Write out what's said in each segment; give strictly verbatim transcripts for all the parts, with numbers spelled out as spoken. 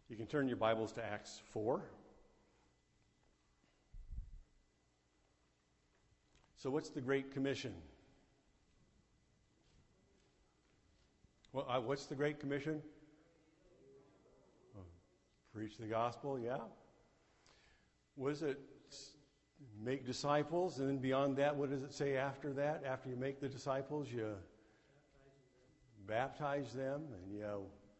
You can turn your Bibles to Acts four. So what's the Great Commission? Well, uh, what's the Great Commission? Oh, preach the gospel, yeah. What is it? Make disciples, and then beyond that, what does it say after that? After you make the disciples, you baptize them, and you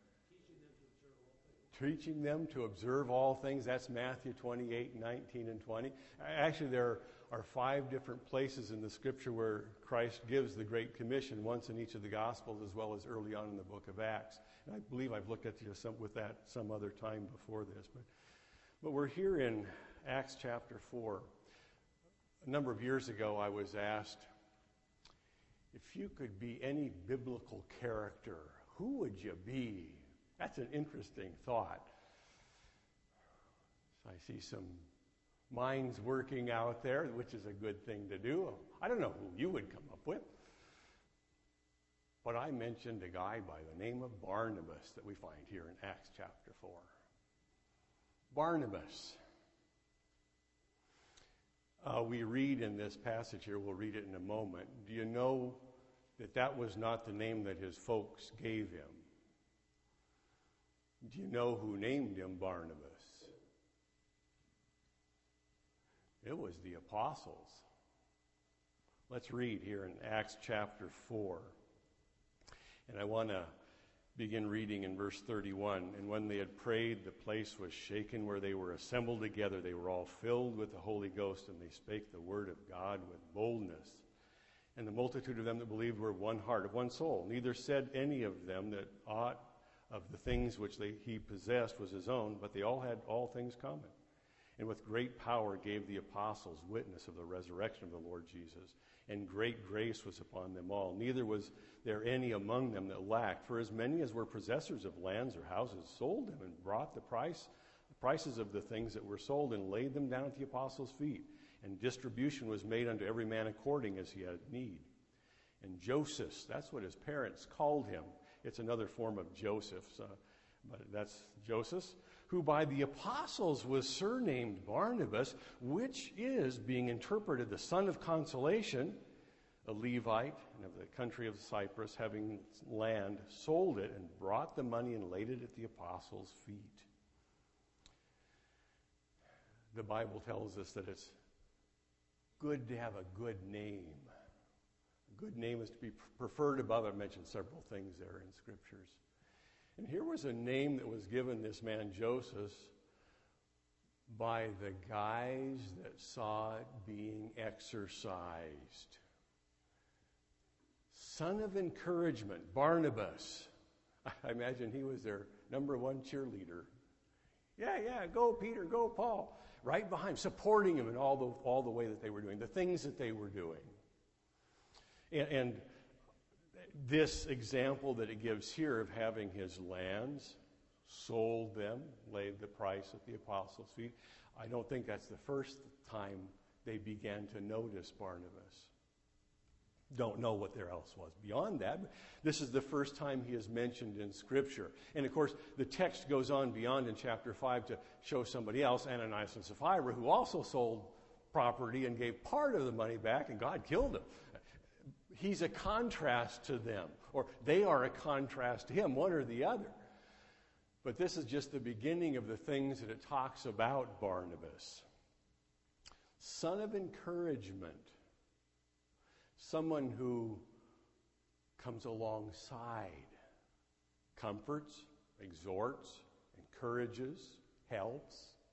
teaching them to observe all things. That's Matthew twenty-eight, nineteen, and twenty. Actually, there are five different places in the Scripture where Christ gives the Great Commission, once in each of the Gospels as well as early on in the book of Acts. And I believe I've looked at you some, with that some other time before this. But, but we're here in Acts chapter four. A number of years ago, I was asked, if you could be any biblical character, who would you be? That's an interesting thought. So I see some minds working out there, which is a good thing to do. I don't know who you would come up with. But I mentioned a guy by the name of Barnabas that we find here in Acts chapter four. Barnabas. Uh, we read in this passage here, we'll read it in a moment. Do you know that that was not the name that his folks gave him? Do you know who named him Barnabas? It was the apostles. Let's read here in Acts chapter four. And I want to begin reading in verse thirty-one. And when they had prayed, the place was shaken where they were assembled together. They were all filled with the Holy Ghost, and they spake the word of God with boldness. And the multitude of them that believed were of one heart, of one soul. Neither said any of them that aught of the things which they, he possessed was his own, but they all had all things common. And with great power gave the apostles witness of the resurrection of the Lord Jesus. And great grace was upon them all. Neither was there any among them that lacked. For as many as were possessors of lands or houses sold them and brought the price, the prices of the things that were sold and laid them down at the apostles' feet. And distribution was made unto every man according as he had need. And Joseph, that's what his parents called him. It's another form of Joseph's, uh, but that's Joseph, who by the apostles was surnamed Barnabas, which is, being interpreted, the son of consolation, a Levite, and of the country of Cyprus, having land, sold it, and brought the money and laid it at the apostles' feet. The Bible tells us that it's good to have a good name. A good name is to be preferred above. I mentioned several things there in Scriptures. And here was a name that was given this man Joseph by the guys that saw it being exercised. Son of encouragement, Barnabas. I imagine he was their number one cheerleader. Yeah, yeah, go Peter, go Paul. Right behind, supporting him in all the, all the way that they were doing, the things that they were doing. And, and this example that it gives here of having his lands, sold them, laid the price at the apostles' feet, I don't think that's the first time they began to notice Barnabas. Don't know what there else was beyond that. But this is the first time he is mentioned in Scripture. And of course, the text goes on beyond in chapter five to show somebody else, Ananias and Sapphira, who also sold property and gave part of the money back, and God killed him. He's a contrast to them, or they are a contrast to him, one or the other. But this is just the beginning of the things that it talks about Barnabas. Son of encouragement. Someone who comes alongside, comforts, exhorts, encourages, helps.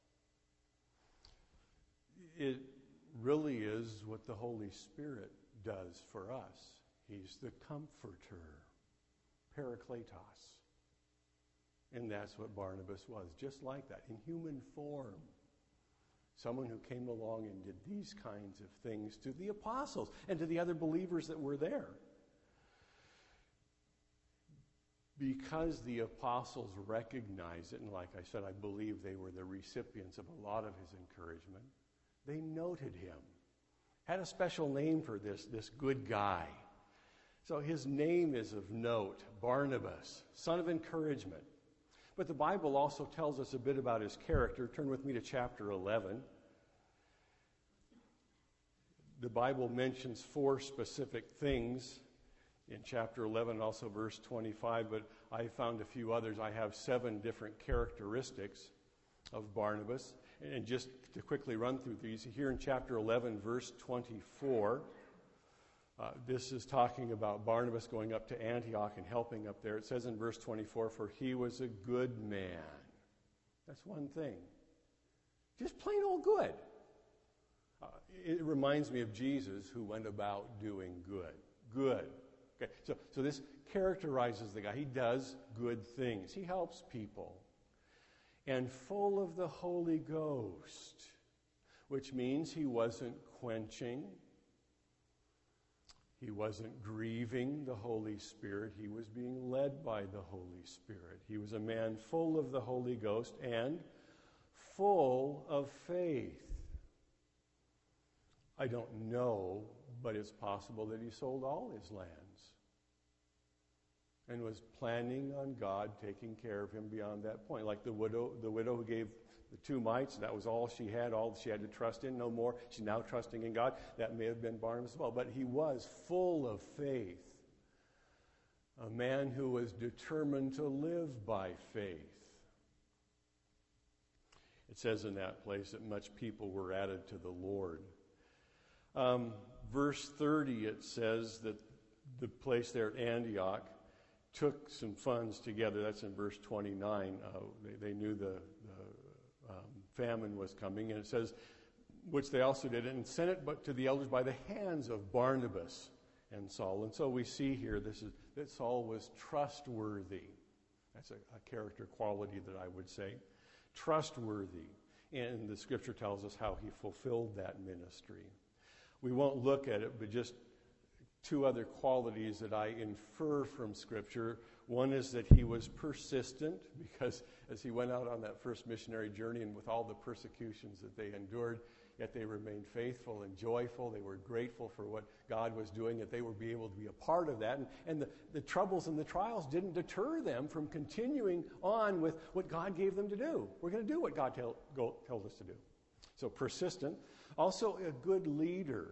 It really is what the Holy Spirit does for us. He's the comforter, Parakletos. And that's what Barnabas was, just like that, in human form. Someone who came along and did these kinds of things to the apostles and to the other believers that were there. Because the apostles recognized it, and like I said, I believe they were the recipients of a lot of his encouragement, they noted him. Had a special name for this, this good guy. So his name is of note, Barnabas, son of encouragement. But the Bible also tells us a bit about his character. Turn with me to chapter eleven. The Bible mentions four specific things in chapter eleven, also verse twenty-five, but I found a few others. I have seven different characteristics of Barnabas. And just to quickly run through these, here in chapter eleven, verse twenty-four, uh, this is talking about Barnabas going up to Antioch and helping up there. It says in verse twenty-four, for he was a good man. That's one thing. Just plain old good. Uh, it reminds me of Jesus, who went about doing good. Good. Okay, so, so this characterizes the guy. He does good things. He helps people. And full of the Holy Ghost, which means he wasn't quenching. He wasn't grieving the Holy Spirit. He was being led by the Holy Spirit. He was a man full of the Holy Ghost and full of faith. I don't know, but it's possible that he sold all his lands and was planning on God taking care of him beyond that point. Like the widow, the widow who gave the two mites, that was all she had, all she had to trust in, no more. She's now trusting in God. That may have been Barnabas as well, but he was full of faith. A man who was determined to live by faith. It says in that place that much people were added to the Lord. Um, verse thirty, it says that the place there at Antioch took some funds together. That's in verse twenty-nine. Uh, they, they knew the, the um, famine was coming. And it says, which they also did, and sent it but to the elders by the hands of Barnabas and Saul. And so we see here this is that Saul was trustworthy. That's a, a character quality that I would say. Trustworthy. And the scripture tells us how he fulfilled that ministry. We won't look at it, but just two other qualities that I infer from Scripture. One is that he was persistent, because as he went out on that first missionary journey and with all the persecutions that they endured, yet they remained faithful and joyful. They were grateful for what God was doing, that they would be able to be a part of that. And, and the, the troubles and the trials didn't deter them from continuing on with what God gave them to do. We're going to do what God tell, go, told us to do. So persistent. Also a good leader.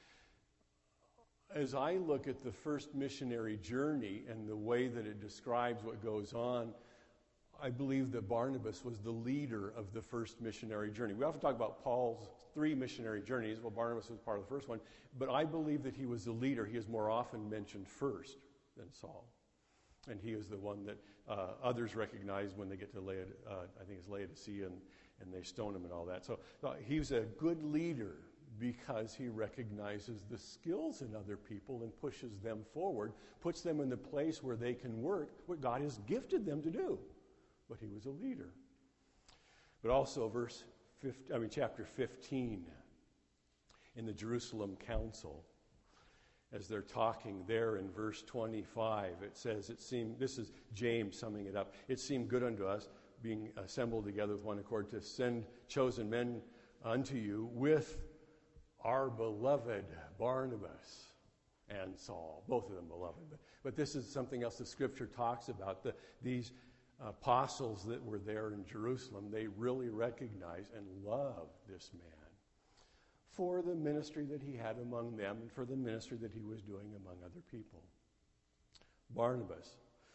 As I look at the first missionary journey and the way that it describes what goes on, I believe that Barnabas was the leader of the first missionary journey. We often talk about Paul's three missionary journeys. Well, Barnabas was part of the first one. But I believe that he was the leader. He is more often mentioned first than Saul. And he is the one that uh, others recognize when they get to Laod- uh, I think it's Laodicea, and, and they stone him and all that. So uh, he was a good leader because he recognizes the skills in other people and pushes them forward, puts them in the place where they can work what God has gifted them to do. But he was a leader. But also verse fifteen, I mean chapter fifteen in the Jerusalem Council, as they're talking there in verse twenty-five, it says, it seemed, this is James summing it up, it seemed good unto us, being assembled together with one accord, to send chosen men unto you with our beloved Barnabas and Saul, both of them beloved. But, but this is something else the Scripture talks about. The, these apostles that were there in Jerusalem, they really recognized and loved this man for the ministry that he had among them and for the ministry that he was doing among other people. Barnabas,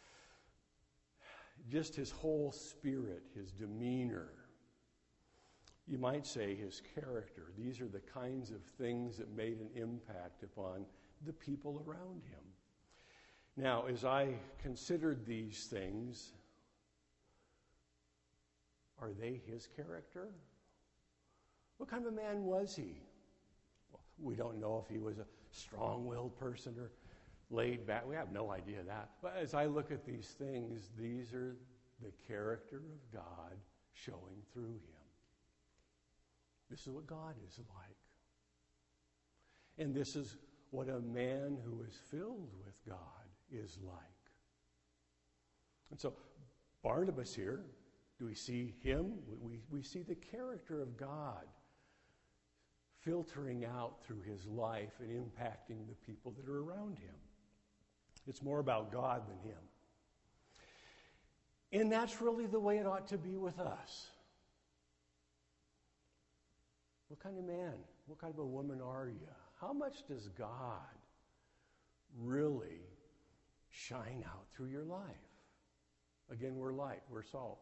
just his whole spirit, his demeanor, you might say his character. These are the kinds of things that made an impact upon the people around him. Now, as I considered these things, are they his character? What kind of a man was he? Well, we don't know if he was a strong-willed person or laid back. We have no idea that. But as I look at these things, these are the character of God showing through him. This is what God is like. And this is what a man who is filled with God is like. And so Barnabas here, do we see him? We, we see the character of God filtering out through his life and impacting the people that are around him. It's more about God than him. And that's really the way it ought to be with us. What kind of man, what kind of a woman are you? How much does God really shine out through your life? Again, we're light, we're salt.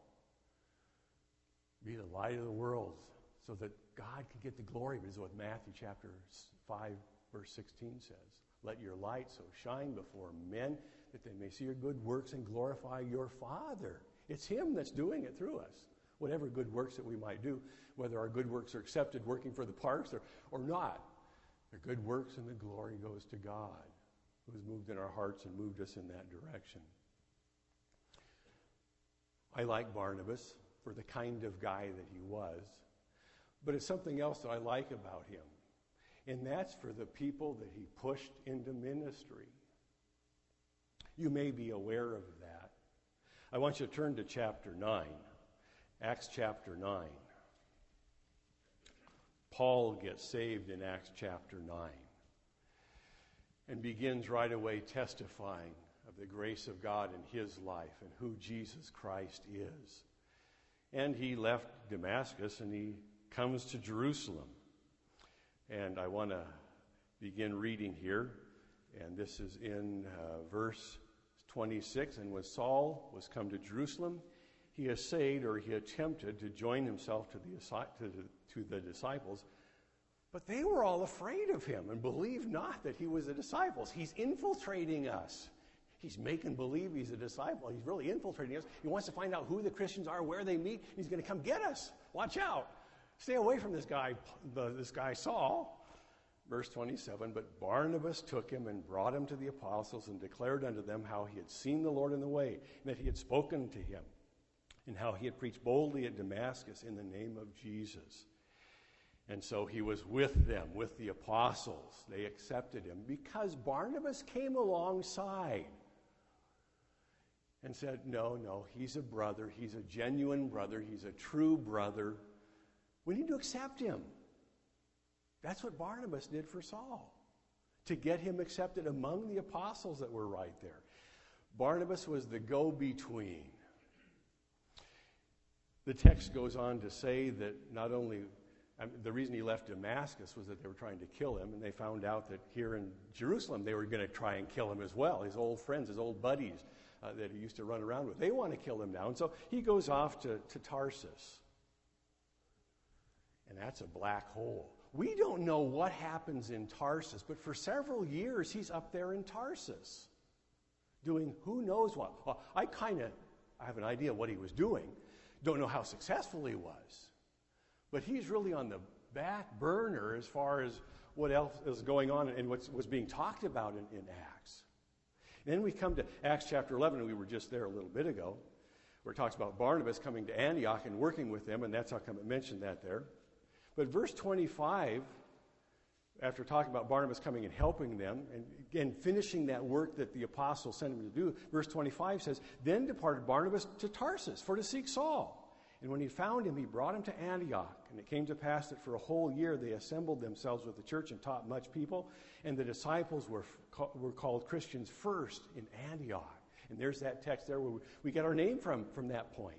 Be the light of the world so that God can get the glory. This is what Matthew chapter five, verse sixteen says. Let your light so shine before men that they may see your good works and glorify your Father. It's Him that's doing it through us. Whatever good works that we might do, whether our good works are accepted working for the parks or, or not, the good works and the glory goes to God, who has moved in our hearts and moved us in that direction. I like Barnabas for the kind of guy that he was, but it's something else that I like about him, and that's for the people that he pushed into ministry. You may be aware of that. I want you to turn to chapter nine, Acts chapter nine. Paul gets saved in Acts chapter nine and begins right away testifying of the grace of God in his life and who Jesus Christ is. And he left Damascus and he comes to Jerusalem. And I want to begin reading here. And this is in uh, verse twenty-six. And when Saul was come to Jerusalem, he essayed, or he attempted, to join himself to the, to the, to the disciples. But they were all afraid of him and believed not that he was a disciple. He's infiltrating us. He's making believe he's a disciple. He's really infiltrating us. He wants to find out who the Christians are, where they meet. He's going to come get us. Watch out. Stay away from this guy, the, this guy Saul. Verse twenty-seven, but Barnabas took him and brought him to the apostles and declared unto them how he had seen the Lord in the way, and that he had spoken to him, and how he had preached boldly at Damascus in the name of Jesus. And so he was with them, with the apostles. They accepted him because Barnabas came alongside and said, no, no, he's a brother. He's a genuine brother. He's a true brother. We need to accept him. That's what Barnabas did for Saul, to get him accepted among the apostles that were right there. Barnabas was the go-between. The text goes on to say that not only, I mean, the reason he left Damascus was that they were trying to kill him, and they found out that here in Jerusalem they were going to try and kill him as well. His old friends, his old buddies uh, that he used to run around with, they want to kill him now. And so he goes off to, to Tarsus. And that's a black hole. We don't know what happens in Tarsus, but for several years he's up there in Tarsus doing who knows what. Well, I kind of I have an idea what he was doing. Don't know how successful he was. But he's really on the back burner as far as what else is going on and what was being talked about in, in Acts. And then we come to Acts chapter eleven, and we were just there a little bit ago, where it talks about Barnabas coming to Antioch and working with them, and that's how come it mentioned that there. But verse twenty-five, after talking about Barnabas coming and helping them, and again finishing that work that the apostles sent him to do, verse twenty-five says, then departed Barnabas to Tarsus for to seek Saul. And when he found him, he brought him to Antioch. And it came to pass that for a whole year they assembled themselves with the church and taught much people. And the disciples were, were called Christians first in Antioch. And there's that text there where we get our name from, from that point.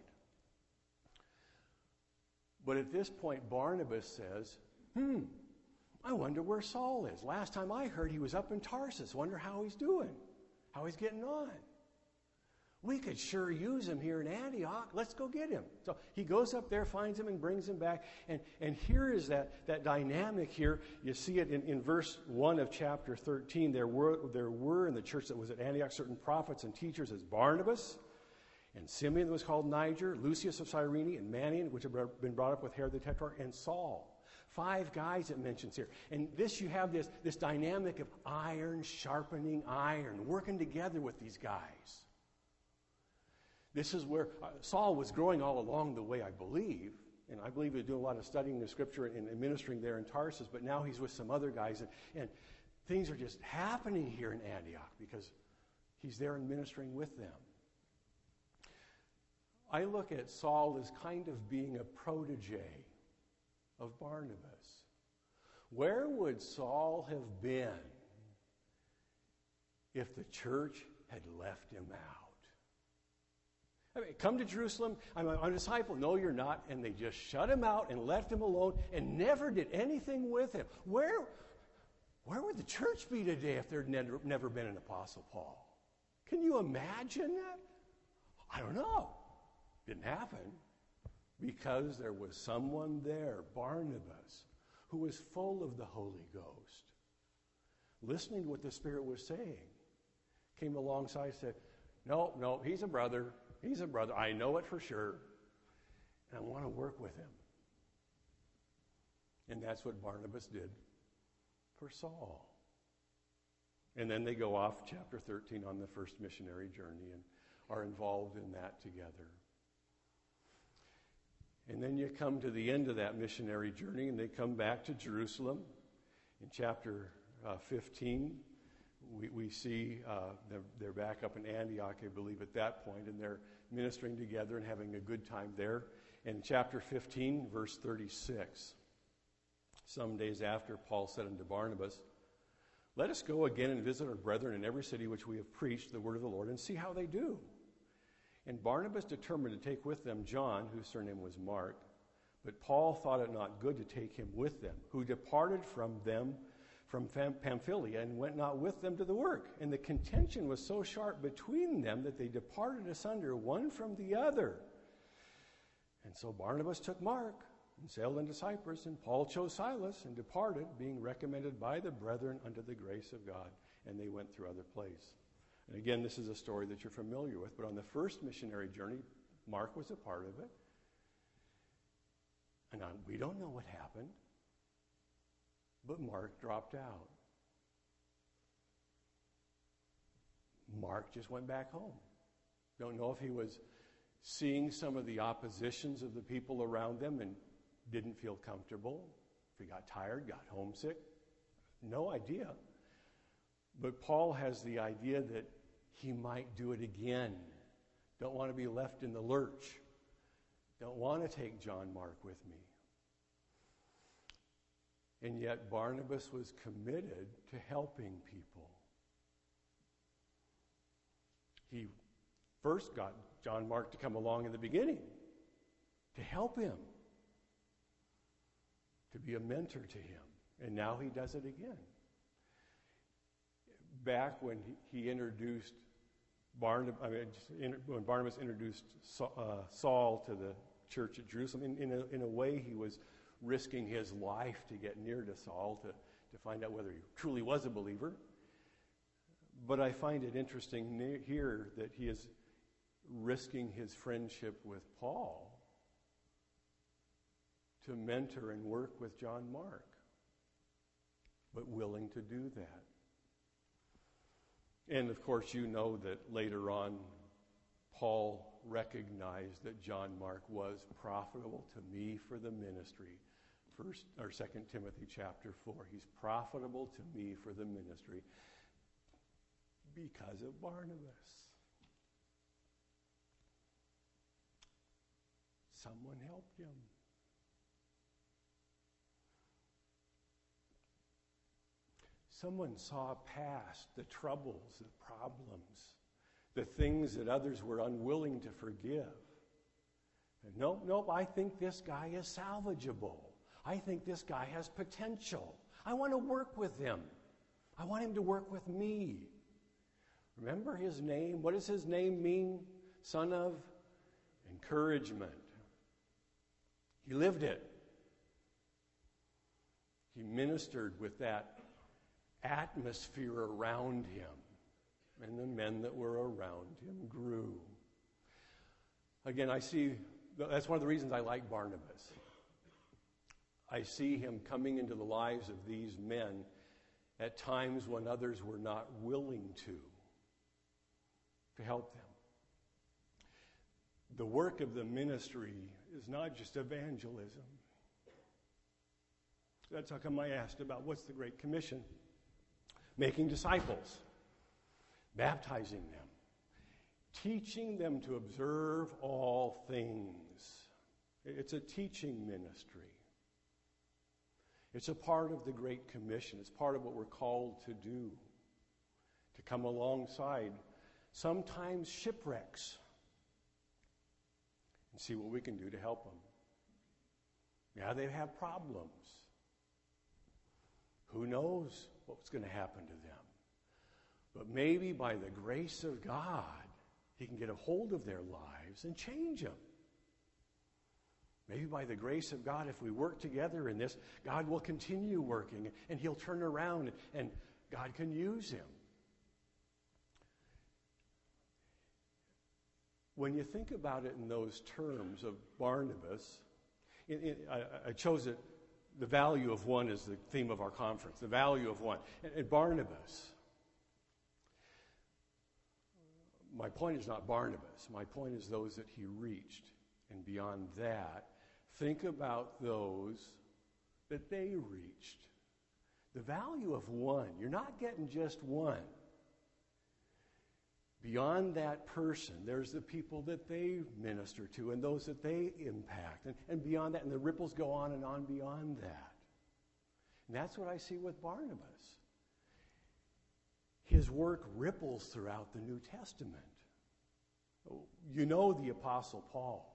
But at this point, Barnabas says, hmm, I wonder where Saul is. Last time I heard he was up in Tarsus. Wonder how he's doing, how he's getting on. We could sure use him here in Antioch. Let's go get him. So he goes up there, finds him, and brings him back. And, and here is that, that dynamic here. You see it in, in verse one of chapter thirteen. There were, there were in the church that was at Antioch certain prophets and teachers as Barnabas, and Simeon that was called Niger, Lucius of Cyrene, and Manaen, which had been brought up with Herod the Tetrarch, and Saul. Five guys it mentions here. And this, you have this, this dynamic of iron sharpening iron, working together with these guys. This is where uh, Saul was growing all along the way, I believe. And I believe he was doing a lot of studying the scripture and, and ministering there in Tarsus. But now he's with some other guys. And, and things are just happening here in Antioch because he's there and ministering with them. I look at Saul as kind of being a protege of Barnabas. Where would Saul have been if the church had left him out? I mean, come to Jerusalem, I'm a, I'm a disciple. No, you're not. And they just shut him out and left him alone and never did anything with him. Where, where would the church be today if there had never, never been an Apostle Paul? Can you imagine that? I don't know. Didn't happen because there was someone there, Barnabas, who was full of the Holy Ghost, listening to what the Spirit was saying, came alongside and said, no, no, he's a brother. He's a brother. I know it for sure. And I want to work with him. And that's what Barnabas did for Saul. And then they go off, chapter thirteen, on the first missionary journey and are involved in that together. And then you come to the end of that missionary journey, and they come back to Jerusalem. In chapter uh, fifteen, we, we see uh, they're, they're back up in Antioch, I believe, at that point, and they're ministering together and having a good time there. In chapter fifteen, verse thirty-six, some days after, Paul said unto Barnabas, let us go again and visit our brethren in every city which we have preached the word of the Lord, and see how they do. And Barnabas determined to take with them John, whose surname was Mark. But Paul thought it not good to take him with them, who departed from them from Pamphylia and went not with them to the work. And the contention was so sharp between them that they departed asunder one from the other. And so Barnabas took Mark and sailed into Cyprus, and Paul chose Silas and departed, being recommended by the brethren unto the grace of God. And they went through other places. And again, this is a story that you're familiar with, but on the first missionary journey, Mark was a part of it. And on, we don't know what happened, but Mark dropped out. Mark just went back home. Don't know if he was seeing some of the oppositions of the people around them and didn't feel comfortable, if he got tired, got homesick. No idea. But Paul has the idea that he might do it again. Don't want to be left in the lurch. Don't want to take John Mark with me. And yet Barnabas was committed to helping people. He first got John Mark to come along in the beginning to help him, to be a mentor to him. And now he does it again. Back when he, he introduced Barnabas, I mean, in, when Barnabas introduced Saul, uh, Saul to the church at Jerusalem, in, in, a, in a way he was risking his life to get near to Saul to, to find out whether he truly was a believer. But I find it interesting ne- here that he is risking his friendship with Paul to mentor and work with John Mark, but willing to do that. And of course, you know that later on, Paul recognized that John Mark was profitable to me for the ministry. First or Second Timothy chapter four. He's profitable to me for the ministry because of Barnabas. Someone helped him. Someone saw past the troubles, the problems, the things that others were unwilling to forgive. And nope, nope, I think this guy is salvageable. I think this guy has potential. I want to work with him. I want him to work with me. Remember his name? What does his name mean? Son of encouragement. He lived it. He ministered with that atmosphere around him, and the men that were around him grew. Again, I see, that's one of the reasons I like Barnabas. I see him coming into the lives of these men at times when others were not willing to, to help them. The work of the ministry is not just evangelism. That's how come I asked about what's the Great Commission. Making disciples, baptizing them, teaching them to observe all things. It's a teaching ministry. It's a part of the Great Commission. It's part of what we're called to do, to come alongside sometimes shipwrecks, and see what we can do to help them. Yeah, they have problems. Who knows what's going to happen to them? But maybe by the grace of God, he can get a hold of their lives and change them. Maybe by the grace of God, if we work together in this, God will continue working, and he'll turn around, and God can use him. When you think about it in those terms of Barnabas, in, in, I, I chose it, the value of one is the theme of our conference, the value of one. And, and Barnabas, my point is not Barnabas. My point is those that he reached. And beyond that, think about those that they reached. The value of one. You're not getting just one. Beyond that person, there's the people that they minister to and those that they impact. And, and beyond that, and the ripples go on and on beyond that. And that's what I see with Barnabas. His work ripples throughout the New Testament. You know the Apostle Paul.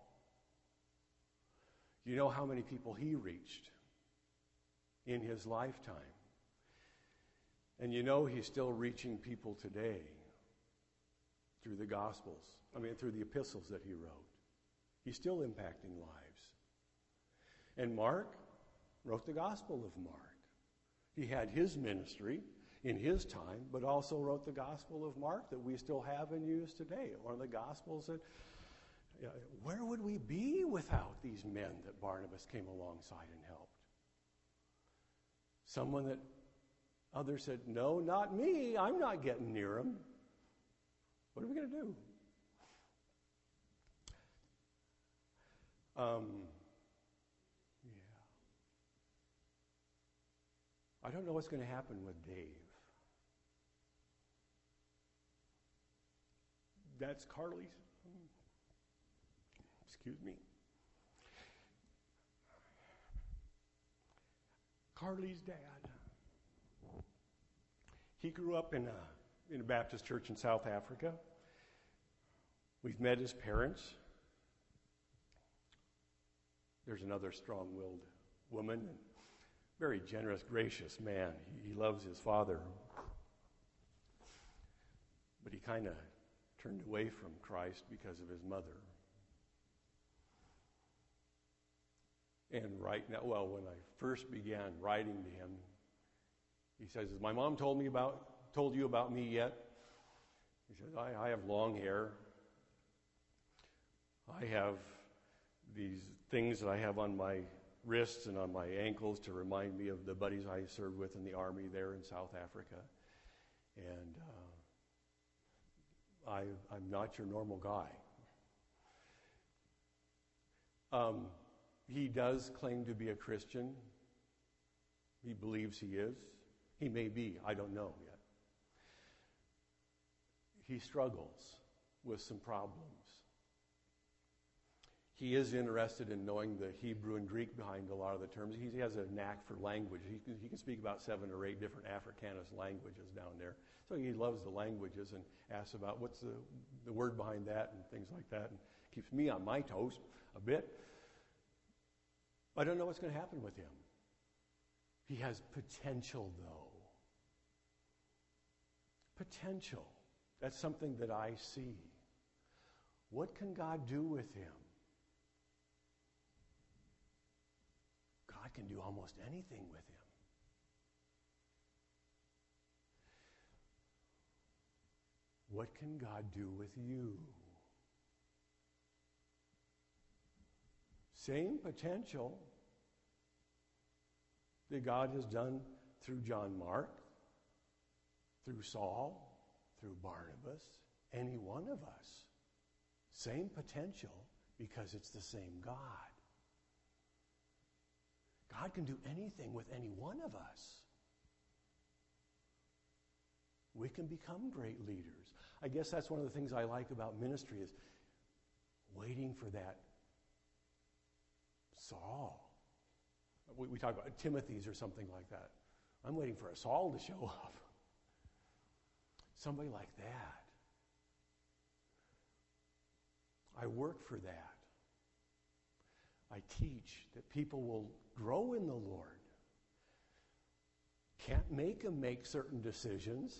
You know how many people he reached in his lifetime. And you know he's still reaching people today through the Gospels, I mean through the epistles that he wrote. He's still impacting lives. And Mark wrote the Gospel of Mark. He had his ministry in his time, but also wrote the Gospel of Mark that we still have and use today. One of the Gospels that, you know, where would we be without these men that Barnabas came alongside and helped? Someone that others said, no, not me, I'm not getting near him. What are we going to do? Um, yeah. I don't know what's going to happen with Dave. That's Carly's. Excuse me. Carly's dad. He grew up in a, in a Baptist church in South Africa. We've met his parents. There's another strong-willed woman, and very generous, gracious man. He, he loves his father. But he kind of turned away from Christ because of his mother. And right now, well, when I first began writing to him, he says, has my mom told me about, told you about me yet? He says, I, I have long hair. I have these things that I have on my wrists and on my ankles to remind me of the buddies I served with in the army there in South Africa. And uh, I, I'm not your normal guy. Um, he does claim to be a Christian. He believes he is. He may be. I don't know yet. He struggles with some problems. He is interested in knowing the Hebrew and Greek behind a lot of the terms. He has a knack for language. He can, he can speak about seven or eight different Afrikaans languages down there. So he loves the languages and asks about what's the, the word behind that and things like that, and keeps me on my toes a bit. I don't know what's going to happen with him. He has potential, though. Potential. That's something that I see. What can God do with him? God can do almost anything with him. What can God do with you? Same potential that God has done through John Mark, through Saul, through Barnabas, any one of us. Same potential because it's the same God. God can do anything with any one of us. We can become great leaders. I guess that's one of the things I like about ministry is waiting for that Saul. We, we talk about Timothy's or something like that. I'm waiting for a Saul to show up. Somebody like that. I work for that. I teach that people will grow in the Lord. Can't make them make certain decisions.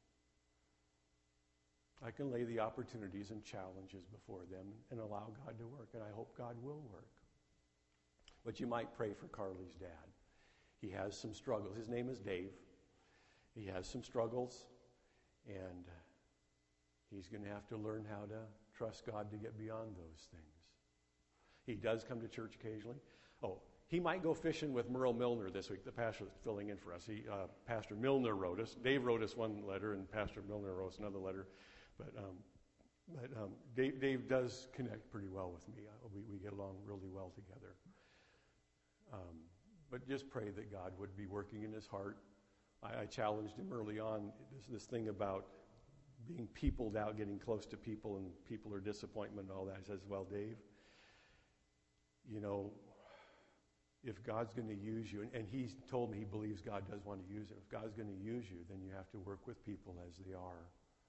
I can lay the opportunities and challenges before them and allow God to work, and I hope God will work. But you might pray for Carly's dad. He has some struggles. His name is Dave. He has some struggles, and he's going to have to learn how to trust God to get beyond those things. He does come to church occasionally. Oh, he might go fishing with Merle Milner this week. The pastor is filling in for us. He, uh, Pastor Milner wrote us. Dave wrote us one letter, and Pastor Milner wrote us another letter. But, um, but um, Dave, Dave does connect pretty well with me. Uh, we, we get along really well together. Um, but just pray that God would be working in his heart. I, I challenged him early on, this, this thing about being peopled out, getting close to people, and people are disappointment and all that. He says, well, Dave, you know, if God's going to use you, and, and he's told me he believes God does want to use him. If God's going to use you, then you have to work with people as they are.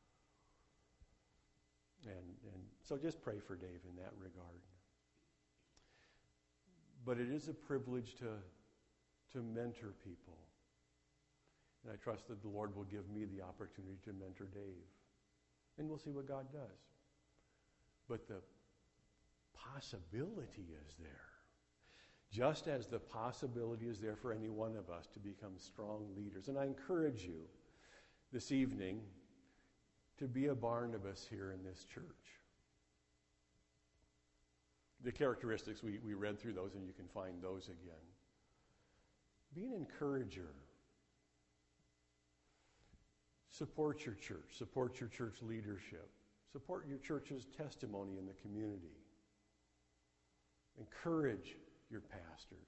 And, and so just pray for Dave in that regard. But it is a privilege to, to mentor people. And I trust that the Lord will give me the opportunity to mentor Dave. And we'll see what God does. But the possibility is there. Just as the possibility is there for any one of us to become strong leaders. And I encourage you this evening to be a Barnabas here in this church. The characteristics, we, we read through those, and you can find those again. Be an encourager. Support your church. Support your church leadership. Support your church's testimony in the community. Encourage your pastors.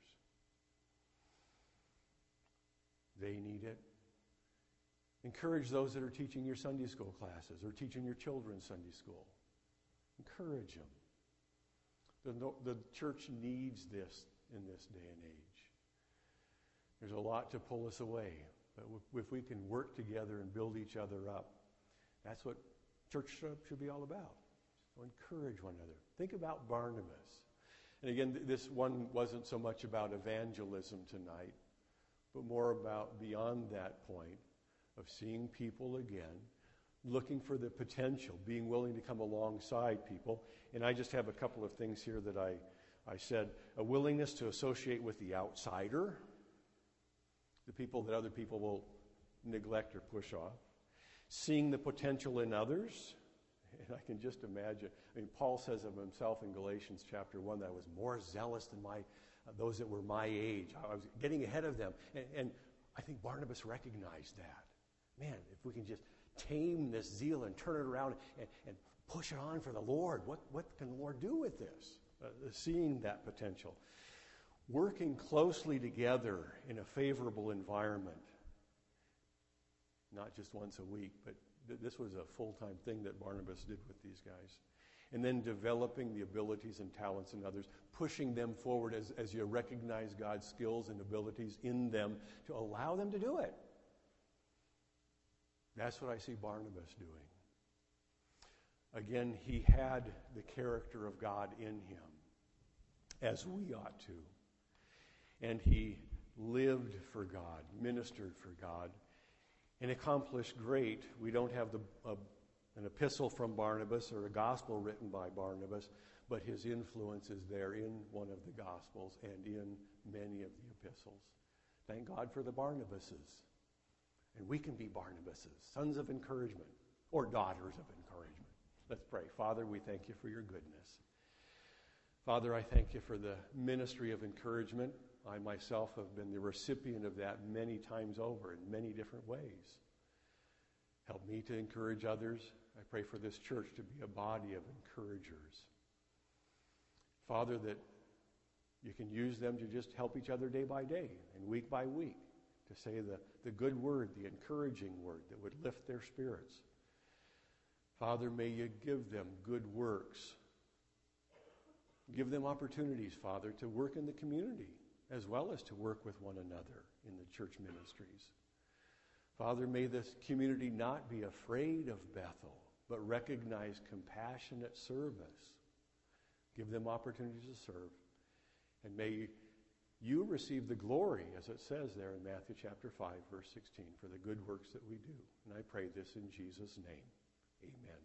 They need it. Encourage those that are teaching your Sunday school classes or teaching your children's Sunday school. Encourage them. The, no, the church needs this in this day and age. There's a lot to pull us away, but if we can work together and build each other up, that's what church should be all about. So encourage one another. Think about Barnabas. And again, this one wasn't so much about evangelism tonight, but more about beyond that point of seeing people again, looking for the potential, being willing to come alongside people. And I just have a couple of things here that I, I said. A willingness to associate with the outsider, the people that other people will neglect or push off. Seeing the potential in others. And I can just imagine, I mean, Paul says of himself in Galatians chapter one that I was more zealous than my uh, those that were my age. I was getting ahead of them. And, and I think Barnabas recognized that. Man, if we can just tame this zeal and turn it around and, and push it on for the Lord, what, what can the Lord do with this? Uh, seeing that potential. Working closely together in a favorable environment. Not just once a week, but th- this was a full-time thing that Barnabas did with these guys. And then developing the abilities and talents in others, pushing them forward as, as you recognize God's skills and abilities in them to allow them to do it. That's what I see Barnabas doing. Again, he had the character of God in him, as we ought to. And he lived for God, ministered for God, and accomplished great. We don't have the, uh, an epistle from Barnabas or a gospel written by Barnabas, but his influence is there in one of the gospels and in many of the epistles. Thank God for the Barnabases. And we can be Barnabases, sons of encouragement, or daughters of encouragement. Let's pray. Father, we thank you for your goodness. Father, I thank you for the ministry of encouragement. I myself have been the recipient of that many times over in many different ways. Help me to encourage others. I pray for this church to be a body of encouragers. Father, that you can use them to just help each other day by day and week by week. To say the, the good word, the encouraging word that would lift their spirits. Father, may you give them good works. Give them opportunities, Father, to work in the community as well as to work with one another in the church ministries. Father, may this community not be afraid of Bethel, but recognize compassionate service. Give them opportunities to serve. And may you receive the glory, as it says there in Matthew chapter five, verse sixteen, for the good works that we do. And I pray this in Jesus' name. Amen.